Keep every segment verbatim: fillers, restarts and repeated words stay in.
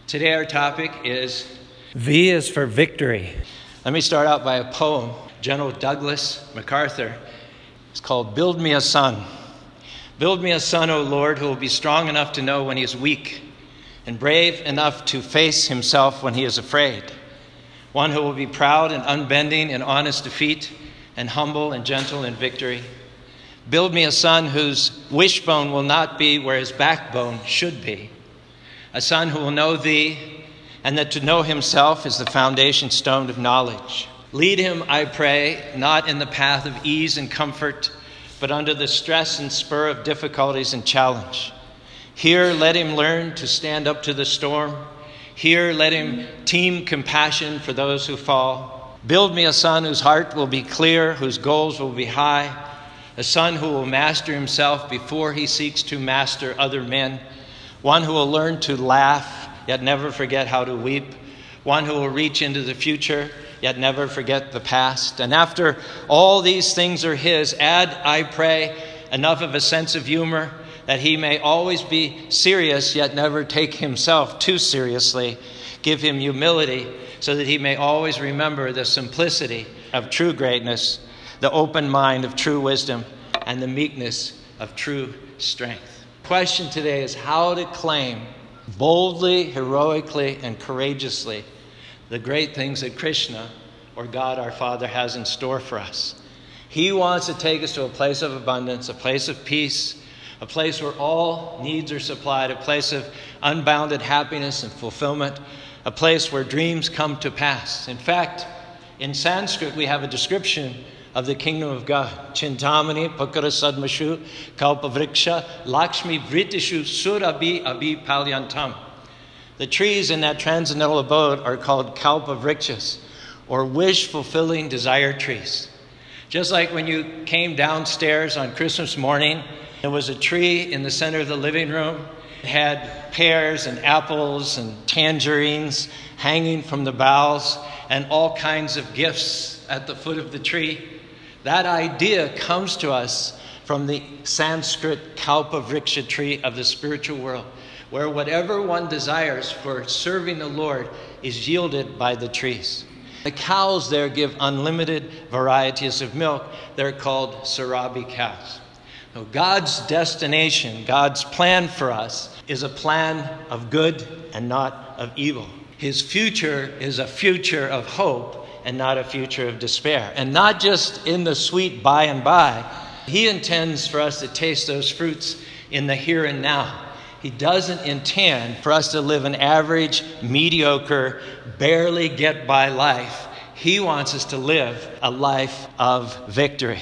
Today our topic is V is for victory. Let me start out by a poem. General Douglas MacArthur. It's called Build Me a Son. Build me a son, O Lord, who will be strong enough to know when he is weak and brave enough to face himself when he is afraid. One who will be proud and unbending in honest defeat and humble and gentle in victory. Build me a son whose wishbone will not be where his backbone should be. A son who will know thee, and that to know himself is the foundation stone of knowledge. Lead him, I pray, not in the path of ease and comfort, but under the stress and spur of difficulties and challenge. Here, let him learn to stand up to the storm. Here, let him team compassion for those who fall. Build me a son whose heart will be clear, whose goals will be high. A son who will master himself before he seeks to master other men. One who will learn to laugh, yet never forget how to weep. One who will reach into the future, yet never forget the past. And after all these things are his, add, I pray, enough of a sense of humor that he may always be serious, yet never take himself too seriously. Give him humility so that he may always remember the simplicity of true greatness, the open mind of true wisdom, and the meekness of true strength. The question today is how to claim boldly, heroically, and courageously the great things that Krishna, or God our Father, has in store for us. He wants to take us to a place of abundance, a place of peace, a place where all needs are supplied, a place of unbounded happiness and fulfillment, a place where dreams come to pass. In fact, in Sanskrit, we have a description of the kingdom of God. Chintamani pakara sadmashu kalpavriksha lakshmi vritishu surabhi abhi palyantam. The trees in that transcendental abode are called kalpavrikshas, or wish-fulfilling desire trees. Just like when you came downstairs on Christmas morning, there was a tree in the center of the living room. It had pears and apples and tangerines hanging from the boughs and all kinds of gifts at the foot of the tree. That idea comes to us from the Sanskrit kalpavriksha tree of the spiritual world, where whatever one desires for serving the Lord is yielded by the trees. The cows there give unlimited varieties of milk. They're called Surabhi cows. Now, God's destination, God's plan for us, is a plan of good and not of evil. His future is a future of hope and not a future of despair. And not just in the sweet by and by. He intends for us to taste those fruits in the here and now. He doesn't intend for us to live an average, mediocre, barely get by life. He wants us to live a life of victory.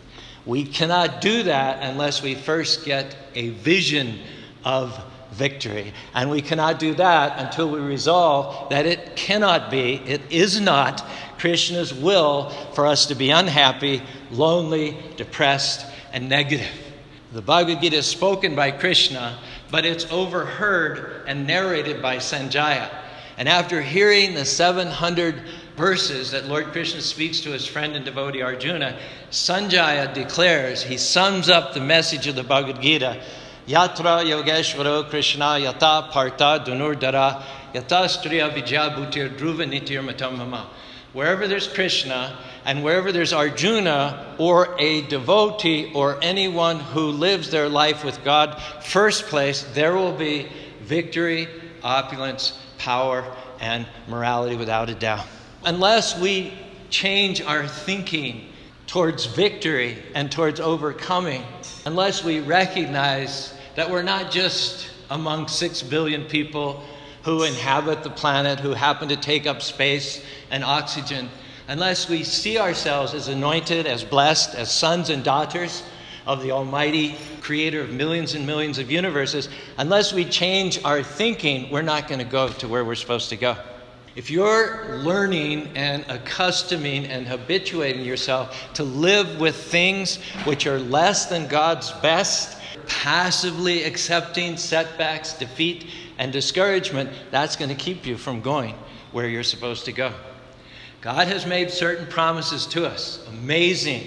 We cannot do that unless we first get a vision of victory. And we cannot do that until we resolve that it cannot be, it is not Krishna's will for us to be unhappy, lonely, depressed, and negative. The Bhagavad Gita is spoken by Krishna, but it's overheard and narrated by Sanjaya. And after hearing the seven hundred verses that Lord Krishna speaks to his friend and devotee Arjuna, Sanjaya declares, he sums up the message of the Bhagavad Gita, Yatra Yogeshvaro Krishna Yata Partha Dunurdara Yata Striya Vijabhutir Dhruva Nitir Matamama. Wherever there's Krishna and wherever there's Arjuna or a devotee or anyone who lives their life with God, first place, there will be victory, opulence, power, and morality without a doubt. Unless we change our thinking towards victory and towards overcoming, unless we recognize that we're not just among six billion people who inhabit the planet, who happen to take up space and oxygen, unless we see ourselves as anointed, as blessed, as sons and daughters of the Almighty Creator of millions and millions of universes, unless we change our thinking, we're not going to go to where we're supposed to go. If you're learning and accustoming and habituating yourself to live with things which are less than God's best, passively accepting setbacks, defeat, and discouragement, that's going to keep you from going where you're supposed to go. God has made certain promises to us, amazing,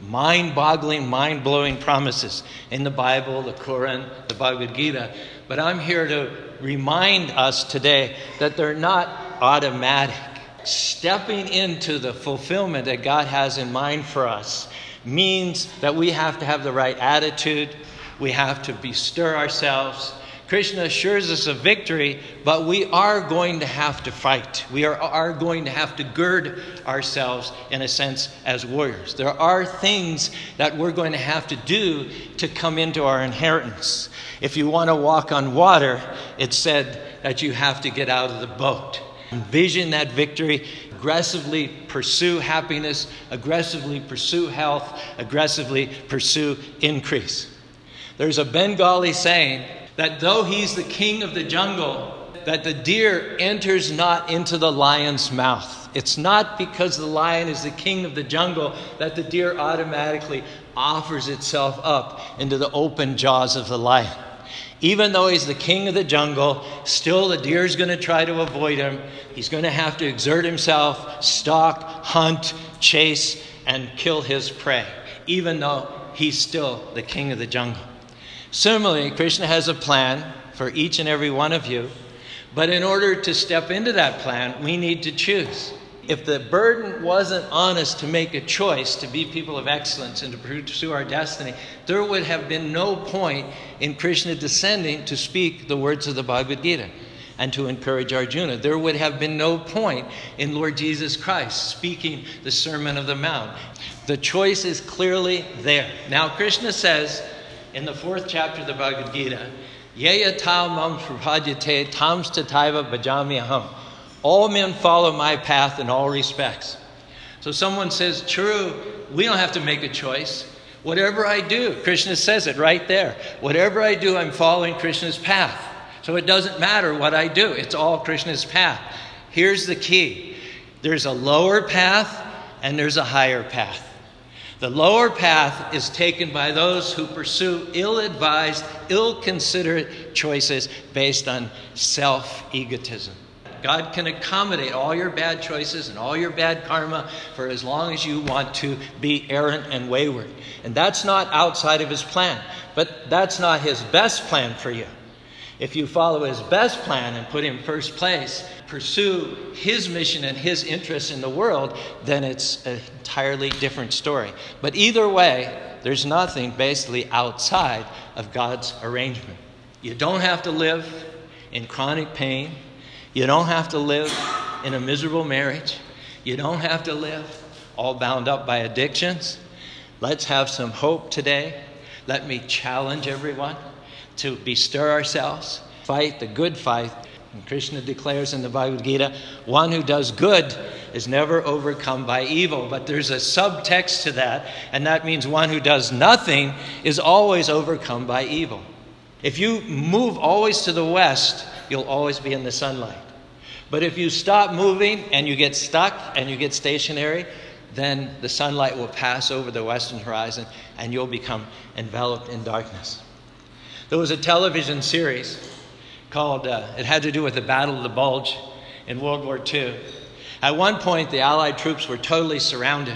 mind-boggling, mind-blowing promises in the Bible, the Quran, the Bhagavad Gita. But I'm here to remind us today that they're not automatic. Stepping into the fulfillment that God has in mind for us means that we have to have the right attitude. We have to bestir ourselves. Krishna assures us of victory, but we are going to have to fight. We are, are going to have to gird ourselves, in a sense, as warriors. There are things that we're going to have to do to come into our inheritance. If you want to walk on water, it's said that you have to get out of the boat. Envision that victory. Aggressively pursue happiness. Aggressively pursue health. Aggressively pursue increase. There's a Bengali saying that though he's the king of the jungle, that the deer enters not into the lion's mouth. It's not because the lion is the king of the jungle that the deer automatically offers itself up into the open jaws of the lion. Even though he's the king of the jungle, still the deer's going to try to avoid him. He's going to have to exert himself, stalk, hunt, chase, and kill his prey, even though he's still the king of the jungle. Similarly, Krishna has a plan for each and every one of you, but in order to step into that plan, we need to choose. If the burden wasn't on us to make a choice to be people of excellence and to pursue our destiny, there would have been no point in Krishna descending to speak the words of the Bhagavad Gita and to encourage Arjuna. There would have been no point in Lord Jesus Christ speaking the Sermon of the Mount. The choice is clearly there. Now, Krishna says in the fourth chapter of the Bhagavad Gita, Yeya tam mam prabhadyate tam stataiva bhajami aham. All men follow my path in all respects. So someone says, true, we don't have to make a choice. Whatever I do, Krishna says it right there. Whatever I do, I'm following Krishna's path. So it doesn't matter what I do. It's all Krishna's path. Here's the key. There's a lower path and there's a higher path. The lower path is taken by those who pursue ill-advised, ill-considered choices based on self-egotism. God can accommodate all your bad choices and all your bad karma for as long as you want to be errant and wayward. And that's not outside of his plan, but that's not his best plan for you. If you follow his best plan and put him first place, pursue his mission and his interests in the world, then it's an entirely different story. But either way, there's nothing basically outside of God's arrangement. You don't have to live in chronic pain. You don't have to live in a miserable marriage. You don't have to live all bound up by addictions. Let's have some hope today. Let me challenge everyone to bestir ourselves, fight the good fight. And Krishna declares in the Bhagavad Gita, one who does good is never overcome by evil. But there's a subtext to that, and that means one who does nothing is always overcome by evil. If you move always to the west, you'll always be in the sunlight. But if you stop moving and you get stuck and you get stationary, then the sunlight will pass over the western horizon and you'll become enveloped in darkness. There was a television series called, uh, it had to do with the Battle of the Bulge in World War Two. At one point, the Allied troops were totally surrounded.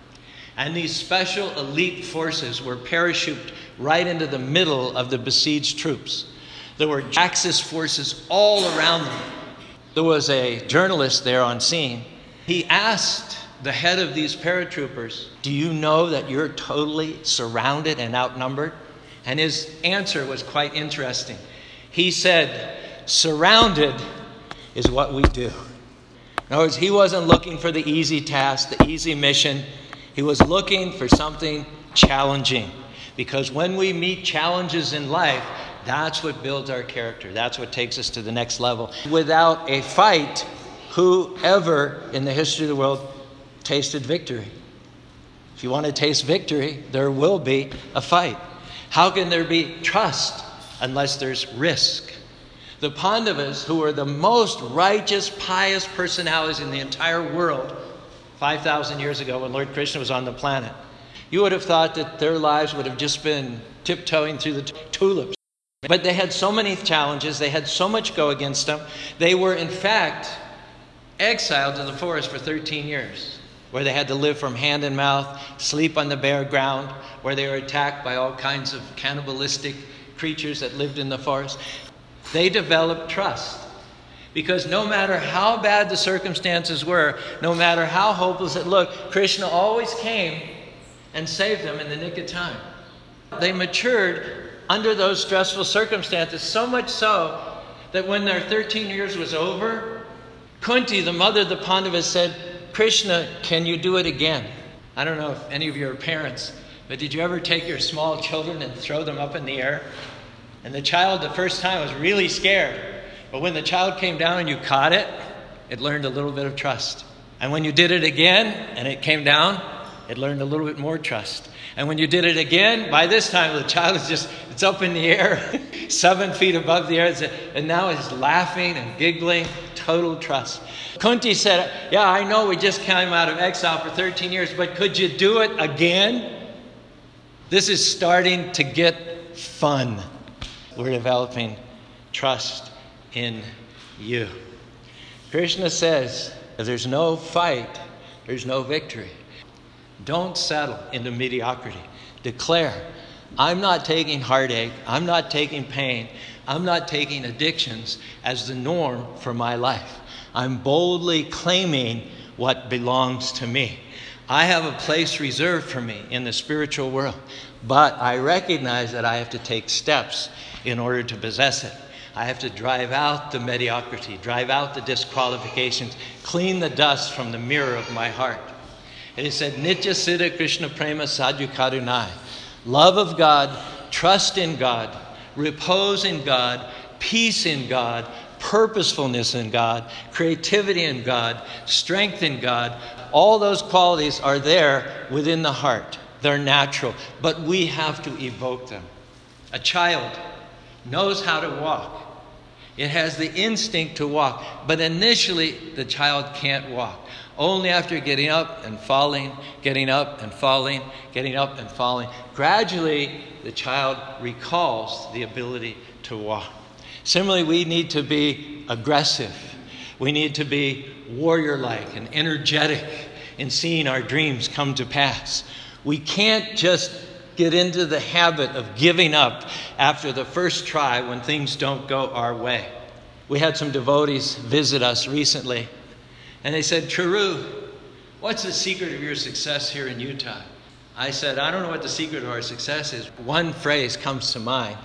And these special elite forces were parachuted right into the middle of the besieged troops. There were Axis forces all around them. There was a journalist there on scene. He asked the head of these paratroopers, do you know that you're totally surrounded and outnumbered? And his answer was quite interesting. He said, surrounded is what we do. In other words, he wasn't looking for the easy task, the easy mission. He was looking for something challenging. Because when we meet challenges in life, that's what builds our character. That's what takes us to the next level. Without a fight, whoever in the history of the world tasted victory? If you want to taste victory, there will be a fight. How can there be trust unless there's risk? The Pandavas, who were the most righteous, pious personalities in the entire world five thousand years ago when Lord Krishna was on the planet, you would have thought that their lives would have just been tiptoeing through the t- tulips. But they had so many challenges. They had so much go against them. They were, in fact, exiled to the forest for thirteen years. where they had to live from hand and mouth, sleep on the bare ground, where they were attacked by all kinds of cannibalistic creatures that lived in the forest. They developed trust. Because no matter how bad the circumstances were, no matter how hopeless it looked, Krishna always came and saved them in the nick of time. They matured under those stressful circumstances, so much so that when their thirteen years was over, Kunti, the mother of the Pandavas, said, "Krishna, can you do it again?" I don't know if any of you are parents, but did you ever take your small children and throw them up in the air? And the child the first time was really scared. But when the child came down and you caught it, it learned a little bit of trust. And when you did it again and it came down, it learned a little bit more trust. And when you did it again, by this time the child is just, it's up in the air, seven feet above the air, and now it's laughing and giggling, total trust. Kunti said, "Yeah, I know we just came out of exile for thirteen years, but could you do it again?" This is starting to get fun. We're developing trust in you. Krishna says, if there's no fight, there's no victory. Don't settle into mediocrity. Declare, I'm not taking heartache, I'm not taking pain, I'm not taking addictions as the norm for my life. I'm boldly claiming what belongs to me. I have a place reserved for me in the spiritual world, but I recognize that I have to take steps in order to possess it. I have to drive out the mediocrity, drive out the disqualifications, clean the dust from the mirror of my heart. And he said, Nitya Siddha Krishna Prema Sadhu Karunai. Love of God, trust in God, repose in God, peace in God, purposefulness in God, creativity in God, strength in God. All those qualities are there within the heart. They're natural, but we have to evoke them. A child knows how to walk. It has the instinct to walk, but initially the child can't walk. Only after getting up and falling, getting up and falling, getting up and falling, gradually the child recalls the ability to walk. Similarly, we need to be aggressive. We need to be warrior-like and energetic in seeing our dreams come to pass. We can't just get into the habit of giving up after the first try when things don't go our way. We had some devotees visit us recently, and they said, Charu, what's the secret of your success here in Utah? I said, I don't know what the secret of our success is. One phrase comes to mind.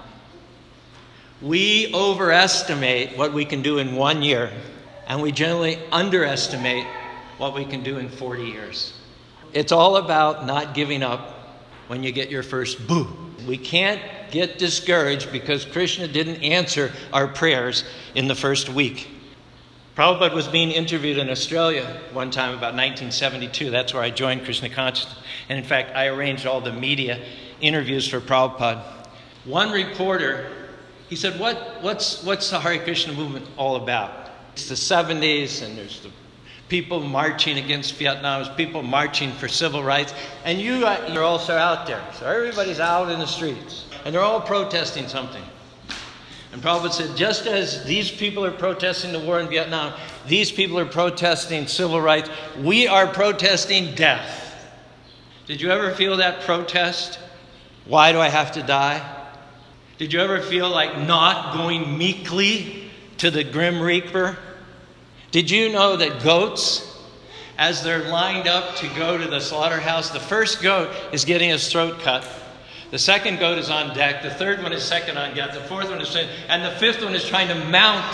We overestimate what we can do in one year, and we generally underestimate what we can do in forty years. It's all about not giving up when you get your first boo. We can't get discouraged because Krishna didn't answer our prayers in the first week. Prabhupada was being interviewed in Australia one time about nineteen seventy-two. That's where I joined Krishna Consciousness. And in fact, I arranged all the media interviews for Prabhupada. One reporter, he said, what, what's, what's the Hare Krishna movement all about? It's the seventies, and there's the people marching against Vietnam, there's people marching for civil rights, and you uh, you're also out there. So everybody's out in the streets, and they're all protesting something. And Prabhupada said, just as these people are protesting the war in Vietnam, these people are protesting civil rights, we are protesting death. Did you ever feel that protest? Why do I have to die? Did you ever feel like not going meekly to the Grim Reaper? Did you know that goats, as they're lined up to go to the slaughterhouse, the first goat is getting his throat cut. The second goat is on deck. The third one is second on deck. The fourth one is second. And the fifth one is trying to mount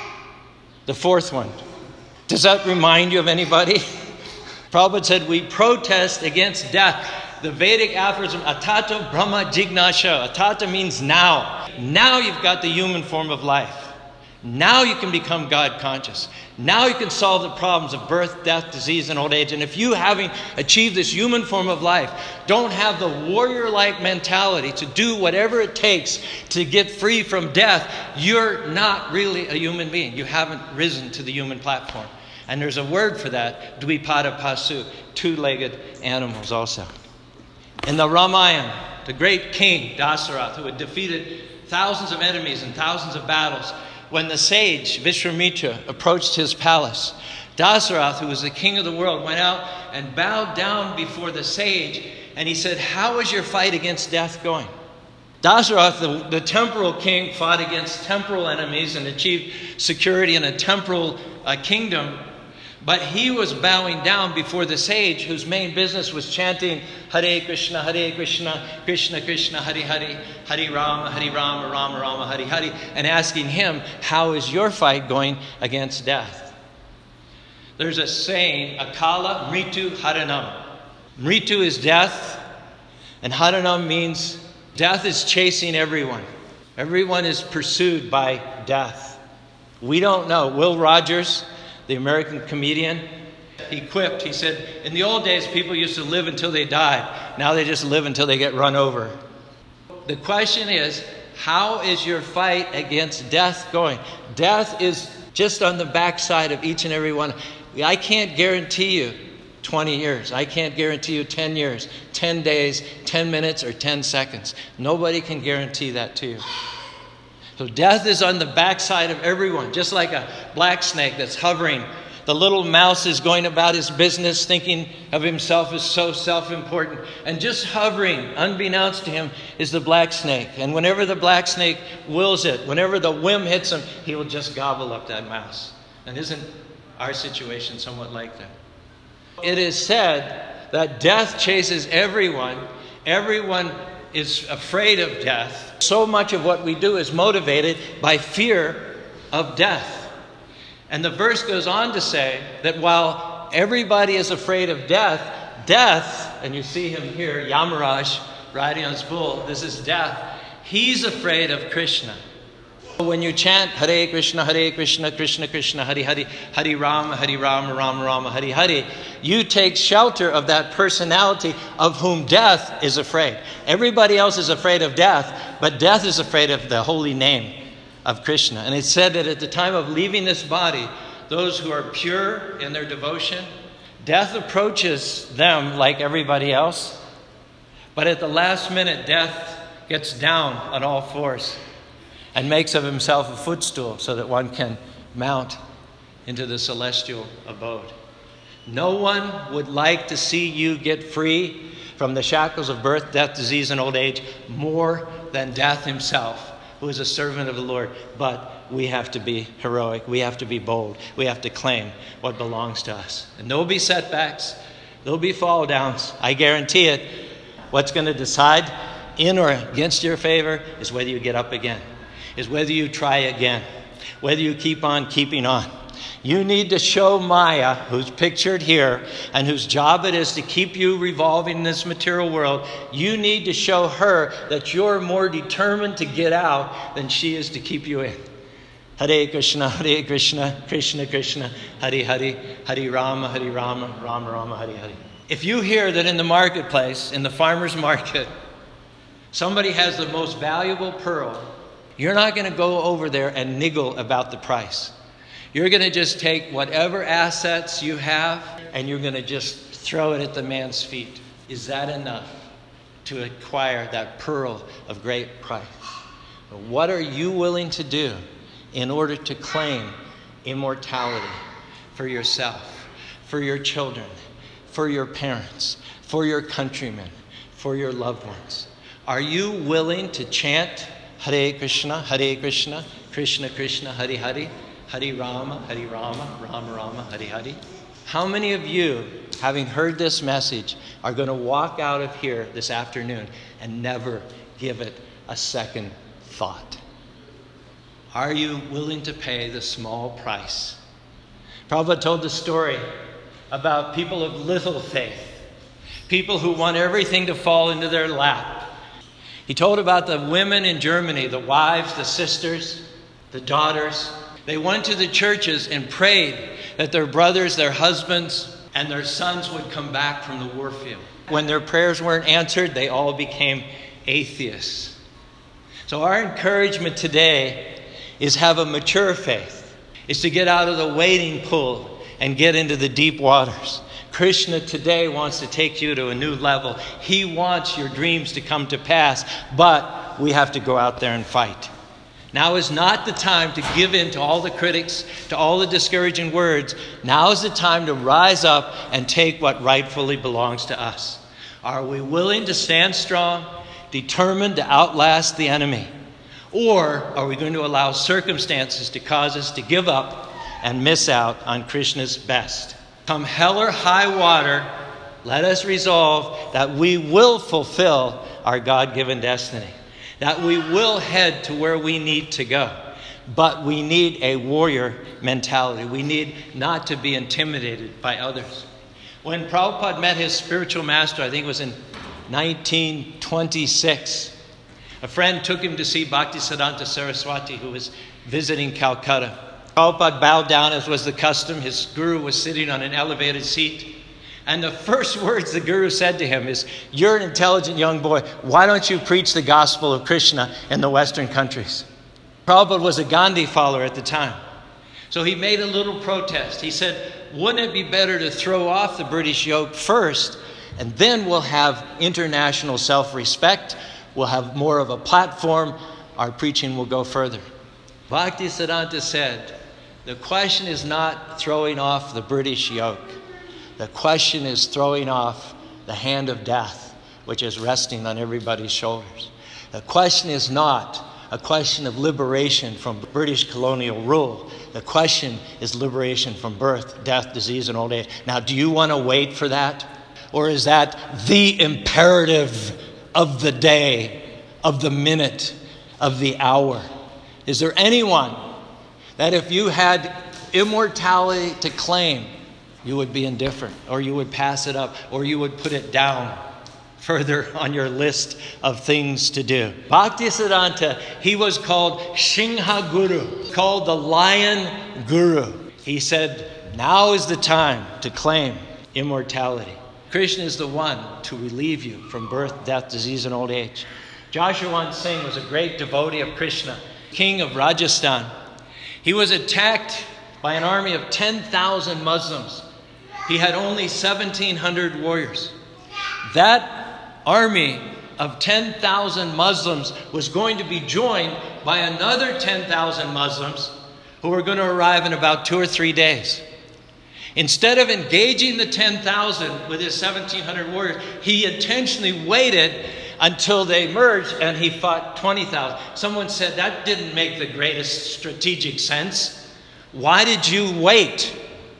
the fourth one. Does that remind you of anybody? Prabhupada said, we protest against death. The Vedic aphorism, Atata Brahma Jignasha. Atata means now. Now you've got the human form of life. Now you can become God conscious. Now you can solve the problems of birth, death, disease, and old age. And if you, having achieved this human form of life, don't have the warrior-like mentality to do whatever it takes to get free from death, you're not really a human being. You haven't risen to the human platform. And there's a word for that, Dvipada Pasu, two-legged animals also. In the Ramayana, the great king, Dasarath, who had defeated thousands of enemies and thousands of battles, when the sage Vishwamitra approached his palace, Dasarath, who was the king of the world, went out and bowed down before the sage, and he said, "How is your fight against death going?" Dasarath, the, the temporal king, fought against temporal enemies and achieved security in a temporal uh, kingdom. But he was bowing down before the sage, whose main business was chanting Hare Krishna, Hare Krishna, Krishna Krishna, Hare Hare, Hare Rama, Hare Rama, Rama Rama, Hare Hare, and asking him, "How is your fight going against death?" There's a saying, Akala Mritu Haranam. Mritu is death, and Haranam means death is chasing everyone. Everyone is pursued by death. We don't know. Will Rogers, the American comedian, he quipped, he said, "In the old days, people used to live until they died. Now they just live until they get run over." The question is, how is your fight against death going? Death is just on the backside of each and every one. I can't guarantee you twenty years. I can't guarantee you ten years, ten days, ten minutes, or ten seconds. Nobody can guarantee that to you. So death is on the backside of everyone, just like a black snake that's hovering. The little mouse is going about his business, thinking of himself as so self-important. And just hovering, unbeknownst to him, is the black snake. And whenever the black snake wills it, whenever the whim hits him, he will just gobble up that mouse. And isn't our situation somewhat like that? It is said that death chases everyone. Everyone is afraid of death. So much of what we do is motivated by fear of death. And the verse goes on to say that while everybody is afraid of death, death, and you see him here, Yamaraj, riding on his bull, this is death, he's afraid of Krishna. When you chant Hare Krishna, Hare Krishna, Krishna Krishna, Hare Hare, Hare Rama, Hare Rama, Rama Rama, Hare Hare, you take shelter of that personality of whom death is afraid. Everybody else is afraid of death, but death is afraid of the holy name of Krishna. And it's said that at the time of leaving this body, those who are pure in their devotion, death approaches them like everybody else. But at the last minute, death gets down on all fours and makes of himself a footstool so that one can mount into the celestial abode. No one would like to see you get free from the shackles of birth, death, disease, and old age more than death himself, who is a servant of the Lord. But we have to be heroic. We have to be bold. We have to claim what belongs to us. And there'll be setbacks. There'll be fall downs. I guarantee it. What's going to decide in or against your favor is whether you get up again, is whether you try again, whether you keep on keeping on. You need to show Maya, who's pictured here, and whose job it is to keep you revolving in this material world. You need to show her that you're more determined to get out than she is to keep you in. Hare Krishna, Hare Krishna, Krishna Krishna, Hare Hare, Hare Rama, Hare Rama, Rama Rama, Hare Hare. If you hear that in the marketplace, in the farmer's market, somebody has the most valuable pearl, you're not going to go over there and niggle about the price. You're going to just take whatever assets you have and you're going to just throw it at the man's feet. Is that enough to acquire that pearl of great price? But what are you willing to do in order to claim immortality for yourself, for your children, for your parents, for your countrymen, for your loved ones? Are you willing to chant Hare Krishna, Hare Krishna, Krishna Krishna, Hare Hare, Hare Rama, Hare Rama, Rama Rama, Hare Hare? How many of you, having heard this message, are going to walk out of here this afternoon and never give it a second thought? Are you willing to pay the small price? Prabhupada told the story about people of little faith, people who want everything to fall into their lap. He told about the women in Germany, the wives, the sisters, the daughters. They went to the churches and prayed that their brothers, their husbands, and their sons would come back from the war field. When their prayers weren't answered, they all became atheists. So our encouragement today is have a mature faith, is to get out of the wading pool and get into the deep waters. Krishna today wants to take you to a new level. He wants your dreams to come to pass, but we have to go out there and fight. Now is not the time to give in to all the critics, to all the discouraging words. Now is the time to rise up and take what rightfully belongs to us. Are we willing to stand strong, determined to outlast the enemy? Or are we going to allow circumstances to cause us to give up and miss out on Krishna's best? Come hell or high water, let us resolve that we will fulfill our God-given destiny, that we will head to where we need to go. But we need a warrior mentality. We need not to be intimidated by others. When Prabhupada met his spiritual master, I think it was in nineteen twenty-six, a friend took him to see Bhaktisiddhanta Saraswati, who was visiting Calcutta. Prabhupada bowed down, as was the custom. His guru was sitting on an elevated seat. And the first words the guru said to him is, "You're an intelligent young boy. Why don't you preach the gospel of Krishna in the Western countries?" Prabhupada was a Gandhi follower at the time. So he made a little protest. He said, wouldn't it be better to throw off the British yoke first, and then we'll have international self-respect, we'll have more of a platform, our preaching will go further. Bhaktisiddhanta said, the question is not throwing off the British yoke. The question is throwing off the hand of death, which is resting on everybody's shoulders. The question is not a question of liberation from British colonial rule. The question is liberation from birth, death, disease, and old age. Now, do you want to wait for that? Or is that the imperative of the day, of the minute, of the hour? Is there anyone that if you had immortality to claim, you would be indifferent, or you would pass it up, or you would put it down further on your list of things to do? Bhaktisiddhanta, he was called Singha Guru, called the Lion Guru. He said, now is the time to claim immortality. Krishna is the one to relieve you from birth, death, disease, and old age. Jaswant Singh was a great devotee of Krishna, king of Rajasthan. He was attacked by an army of ten thousand Muslims. He had only seventeen hundred warriors. That army of ten thousand Muslims was going to be joined by another ten thousand Muslims who were going to arrive in about two or three days. Instead of engaging the ten thousand with his seventeen hundred warriors, he intentionally waited until they merged and he fought twenty thousand. Someone said that didn't make the greatest strategic sense. Why did you wait?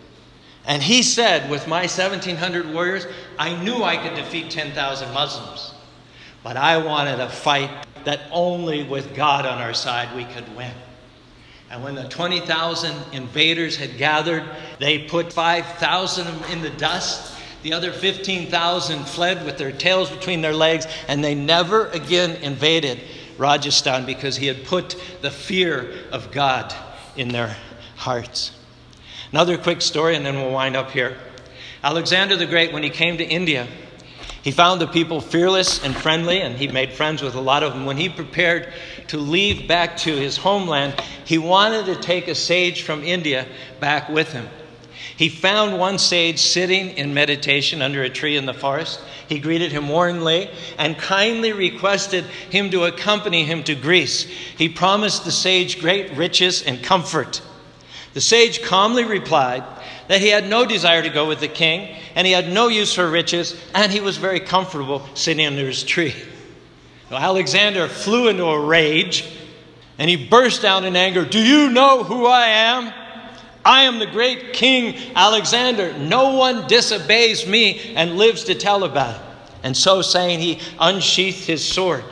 And he said, with my seventeen hundred warriors, I knew I could defeat ten thousand Muslims. But I wanted a fight that only with God on our side we could win. And when the twenty thousand invaders had gathered, they put five thousand of them in the dust. The other fifteen thousand fled with their tails between their legs, and they never again invaded Rajasthan because he had put the fear of God in their hearts. Another quick story, and then we'll wind up here. Alexander the Great, when he came to India, he found the people fearless and friendly, and he made friends with a lot of them. When he prepared to leave back to his homeland, he wanted to take a sage from India back with him. He found one sage sitting in meditation under a tree in the forest. He greeted him warmly and kindly requested him to accompany him to Greece. He promised the sage great riches and comfort. The sage calmly replied that he had no desire to go with the king, and he had no use for riches, and he was very comfortable sitting under his tree. Now, Alexander flew into a rage, and he burst out in anger. Do you know who I am? I am the great King Alexander. No one disobeys me and lives to tell about it. And so saying, he unsheathed his sword.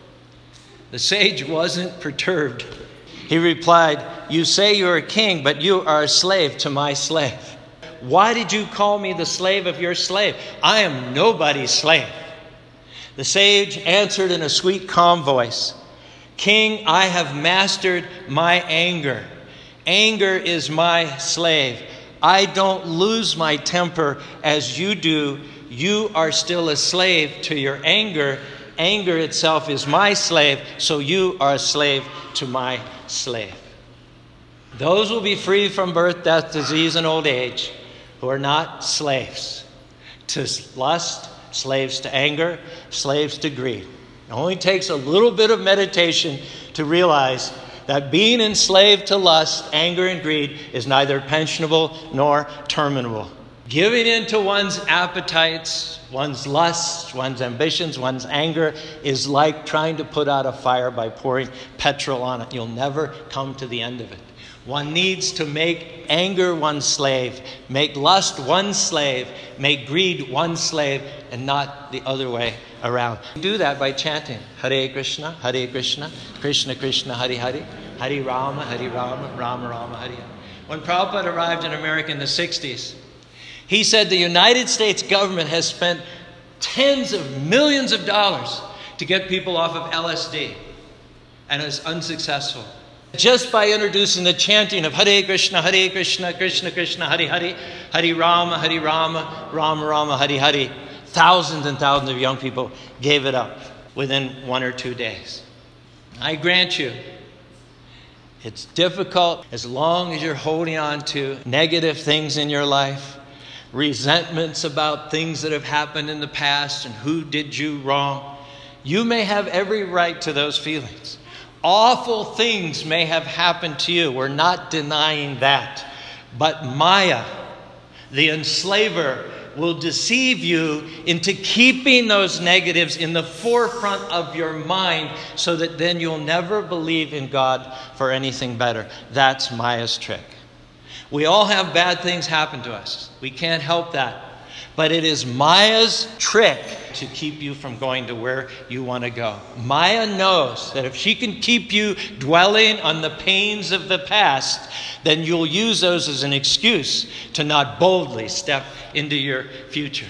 The sage wasn't perturbed. He replied, you say you're a king, but you are a slave to my slave. Why did you call me the slave of your slave? I am nobody's slave. The sage answered in a sweet, calm voice, King, I have mastered my anger. Anger is my slave. I don't lose my temper as you do. You are still a slave to your anger. Anger itself is my slave, so you are a slave to my slave. Those will be free from birth, death, disease, and old age who are not slaves to lust, slaves to anger, slaves to greed. It only takes a little bit of meditation to realize that being enslaved to lust, anger, and greed is neither pensionable nor terminable. Giving in to one's appetites, one's lusts, one's ambitions, one's anger is like trying to put out a fire by pouring petrol on it. You'll never come to the end of it. One needs to make anger one's slave, make lust one's slave, make greed one's slave, and not the other way around. Do that by chanting Hare Krishna, Hare Krishna, Krishna Krishna, Hare Hare, Hare Rama, Hare Rama, Rama Rama, Hare Hare. When Prabhupada arrived in America in the sixties, he said the United States government has spent tens of millions of dollars to get people off of L S D, and it was unsuccessful. Just by introducing the chanting of Hare Krishna, Hare Krishna, Krishna Krishna, Hare Hare, Hare Rama, Hare Rama, Rama Rama, Hare Hare, thousands and thousands of young people gave it up within one or two days. I grant you, it's difficult as long as you're holding on to negative things in your life, resentments about things that have happened in the past and who did you wrong. You may have every right to those feelings. Awful things may have happened to you. We're not denying that. But Maya, the enslaver, will deceive you into keeping those negatives in the forefront of your mind so that then you'll never believe in God for anything better. That's Maya's trick. We all have bad things happen to us. We can't help that. But it is Maya's trick to keep you from going to where you want to go. Maya knows that if she can keep you dwelling on the pains of the past, then you'll use those as an excuse to not boldly step into your future.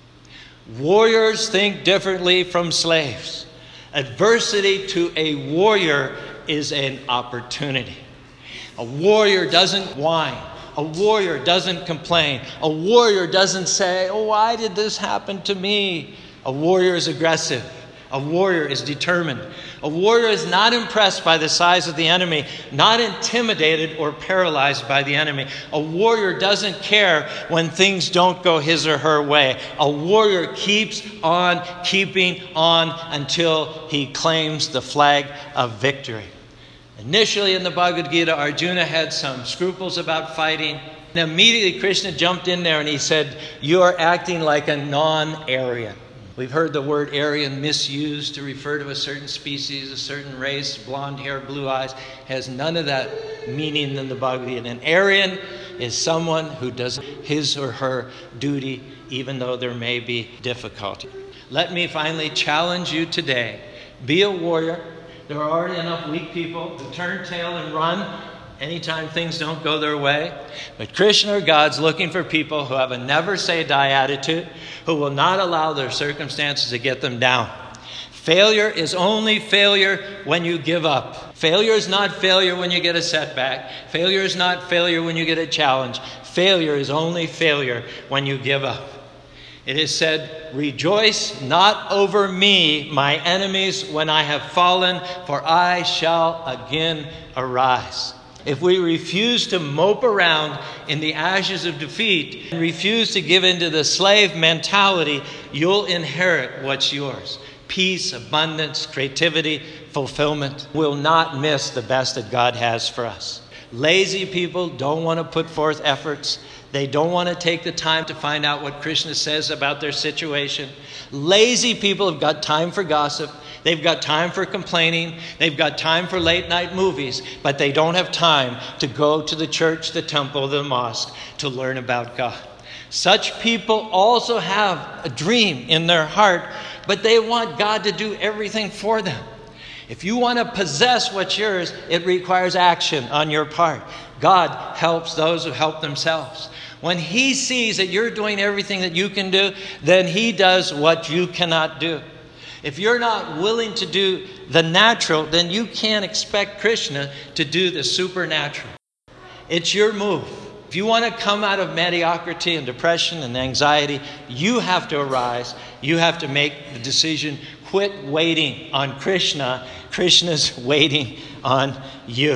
Warriors think differently from slaves. Adversity to a warrior is an opportunity. A warrior doesn't whine. A warrior doesn't complain. A warrior doesn't say, oh, why did this happen to me? A warrior is aggressive. A warrior is determined. A warrior is not impressed by the size of the enemy, not intimidated or paralyzed by the enemy. A warrior doesn't care when things don't go his or her way. A warrior keeps on keeping on until he claims the flag of victory. Initially in the Bhagavad Gita, Arjuna had some scruples about fighting. And immediately Krishna jumped in there and he said, you are acting like a non-Aryan. We've heard the word Aryan misused to refer to a certain species, a certain race, blonde hair, blue eyes. It has none of that meaning in the Bhagavad Gita. An Aryan is someone who does his or her duty even though there may be difficulty. Let me finally challenge you today. Be a warrior. There are already enough weak people to turn tail and run anytime things don't go their way. But Krishna or God's looking for people who have a never say die attitude, who will not allow their circumstances to get them down. Failure is only failure when you give up. Failure is not failure when you get a setback. Failure is not failure when you get a challenge. Failure is only failure when you give up. It is said, rejoice not over me, my enemies, when I have fallen, for I shall again arise. If we refuse to mope around in the ashes of defeat and refuse to give in to the slave mentality, you'll inherit what's yours. Peace, abundance, creativity, fulfillment. We'll not miss the best that God has for us. Lazy people don't want to put forth efforts. They don't want to take the time to find out what Krishna says about their situation. Lazy people have got time for gossip. They've got time for complaining. They've got time for late night movies. But they don't have time to go to the church, the temple, the mosque to learn about God. Such people also have a dream in their heart, but they want God to do everything for them. If you want to possess what's yours, it requires action on your part. God helps those who help themselves. When He sees that you're doing everything that you can do, then He does what you cannot do. If you're not willing to do the natural, then you can't expect Krishna to do the supernatural. It's your move. If you want to come out of mediocrity and depression and anxiety, you have to arise. You have to make the decision. Quit waiting on Krishna. Krishna's waiting on you.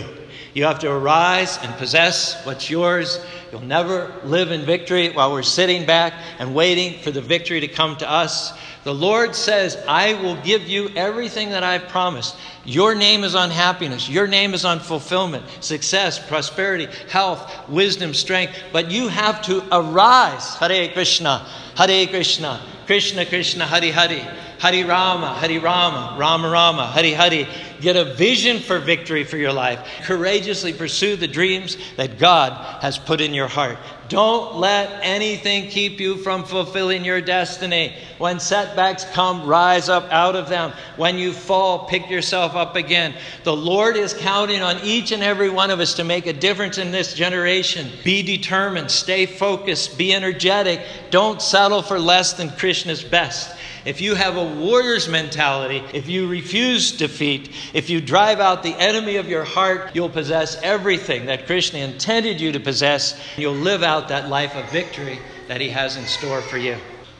You have to arise and possess what's yours. You'll never live in victory while we're sitting back and waiting for the victory to come to us. The Lord says, I will give you everything that I've promised. Your name is on happiness. Your name is on fulfillment, success, prosperity, health, wisdom, strength. But you have to arise. Hare Krishna, Hare Krishna, Krishna Krishna, Hare Hare, Hare Rama, Hare Rama, Rama Rama, Hare Hare. Get a vision for victory for your life. Courageously pursue the dreams that God has put in your heart. Don't let anything keep you from fulfilling your destiny. When setbacks come, rise up out of them. When you fall, pick yourself up again. The Lord is counting on each and every one of us to make a difference in this generation. Be determined, stay focused, be energetic. Don't settle for less than Krishna's best. If you have a warrior's mentality, if you refuse defeat, if you drive out the enemy of your heart, you'll possess everything that Krishna intended you to possess. You'll live out that life of victory that he has in store for you.